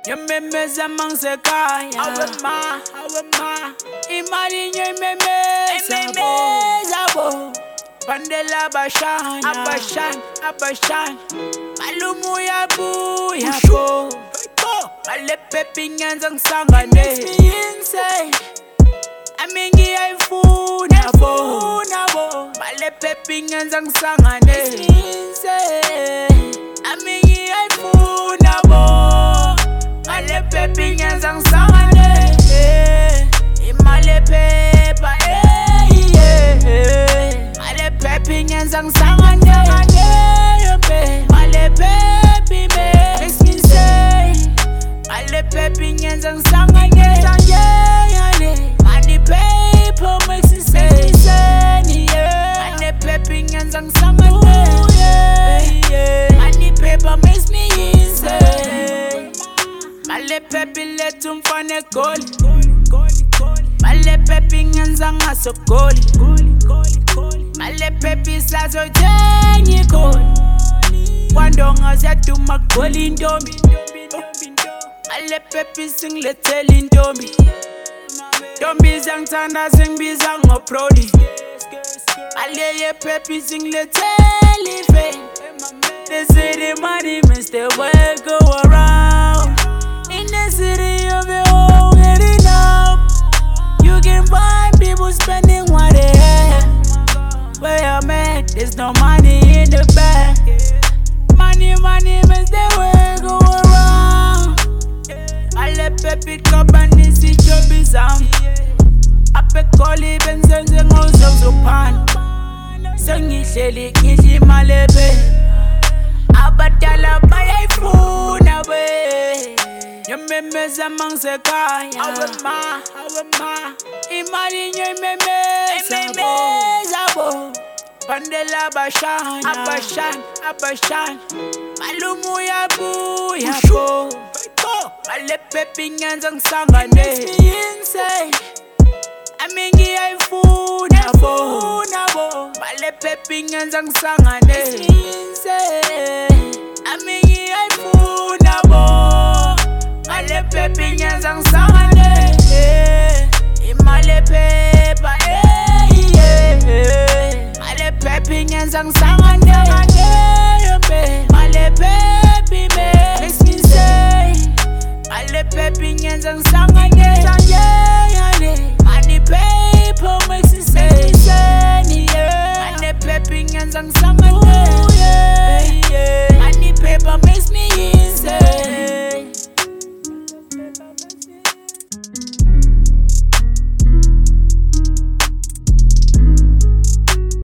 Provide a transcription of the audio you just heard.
Nyememeza mangsekaya Awema Imali nyememeza bo Pandela Abashan Malumu ya buya bo Male pepi nyanza nsangane Amingi aifuna bo Male pepi nyanza nsangane Amingi aifuna bo Male pepi nyanza nsangane Imale pepa Male pepi nyanza nsangane Male pepi makes me say Male pepi nyanza nsangane Money paper makes me say Male pepi nyanza nsangane Money paper makes me insane Male pepi letu mfane goli Male pepi nyanza ngasokoli Male pepi sazo jengi goli Wandonga ziyaduma goli ntombi Male pepi singiletheli ntombi Ntombi zangithanda zingibiza ngoprodi Male ye pepi singiletheli fame They say the money makes the world go around In the city of the whole getting up You can find people spending what they have Where I'm at, there's no money in the bag Money makes the world go around Male pepi kabani si chobi zam Ape koli benzenze ngozo pan Sengihleli ngidli male pepi Abadala bayayifuna we Nyememeza mangsekaya Awema Imali nyememeza bo Pandela Abashan Malumu ya buya bo Male pepi nyanza nsangane Amingi aifuna bo Male pepi nyanza nsangane Amingi aifuna bo Male pepi nyanza nsangane Imale pepa Male pepi nyanza nsangane Male pepi makes me say Male pepi nyanza nsangane